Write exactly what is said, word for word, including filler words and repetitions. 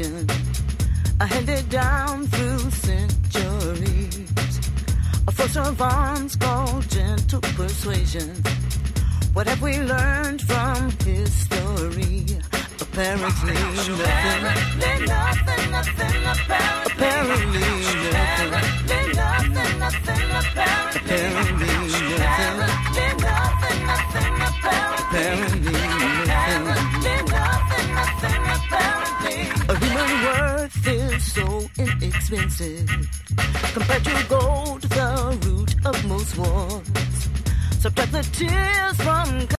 persuasion, are handed down through centuries. A force of arms called gentle persuasion. What have we learned from history? Apparently nothing. Apparently nothing, nothing, apparently. Apparently nothing. Apparently nothing, nothing, apparently. Apparently nothing. Apparently nothing, nothing, apparently. Apparently nothing. Apparently nothing, nothing, apparently. A human worth is so inexpensive compared to gold, the root of most wars. Subtract the tears from